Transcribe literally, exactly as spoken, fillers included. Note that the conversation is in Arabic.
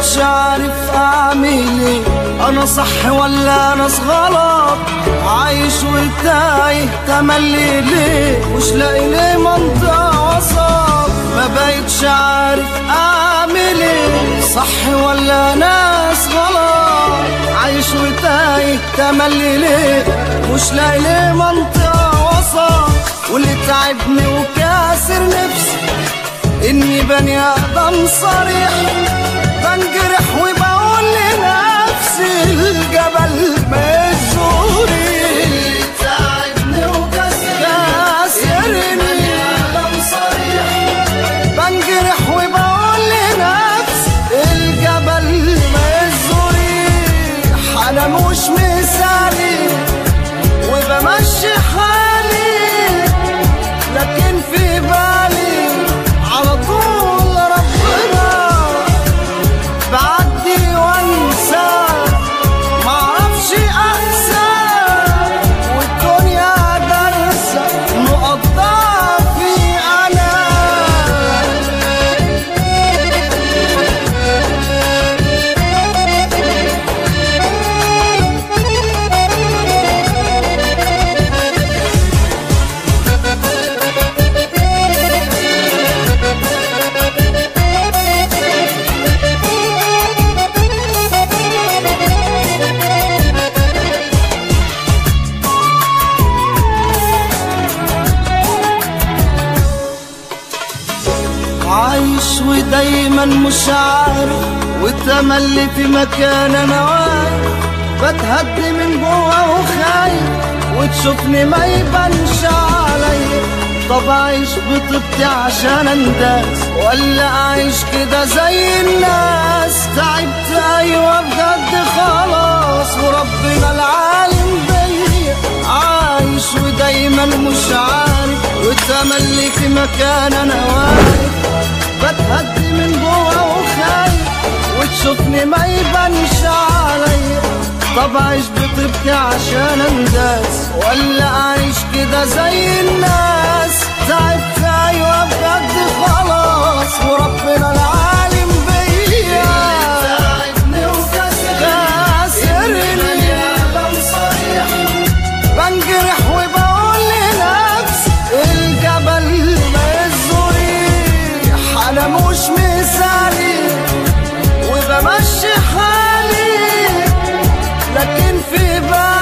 بقيتش عارف اعمل ايه، انا صح ولا انا غلط؟ عايش وتايه تملي ليه، مش لاقي ليه منطقة وسط. ما بقيتش عارف اعمل ايه، صح ولا ناس غلط؟ عايش وتايه تملي ليه، مش لاقي ليه منطقة وسط. واللي تعبني وكاسر نفسي اني بني ادم صريح، بنجرح وبقول لنفسي الجبل مجزوري. اللي تعبني وكاسرني بني ادم صريح، بنجرح وبقول لنفسي الجبل مجزوري. انا مش مثالي وبمشي حالي، لكن في بالي على طول ربنا. بعدي وانسى معرفش اقسى، والدنيا دارسة نقط ضعفي انا. عايش ودايما مش عارف، وتملي في مكان انا واقف، بتهدي من جوا وخايف، وتشوفني ما يبانش عليا. طب اعيش بطيبتي عشان انداس، ولا اعيش كده زي الناس؟ تعبت ايوه بجد خلاص، وربنا العالم بيا. عايش ودايما مش عارف، وتملي في مكان انا واقف، بتهدي من جوا وخايف، وتشوفني ما يبانش عليا. طب اعيش بطيبتي عشان انداس، ولا اعيش كده زي الناس؟ تعبت ايوه بجد خلاص، وربنا العالم بيا. تعبني وكاسرني بنجرح وبقول لنفسي الجبل مجزوري. انا مش مثالي وبمشي حالي، لكن في بالي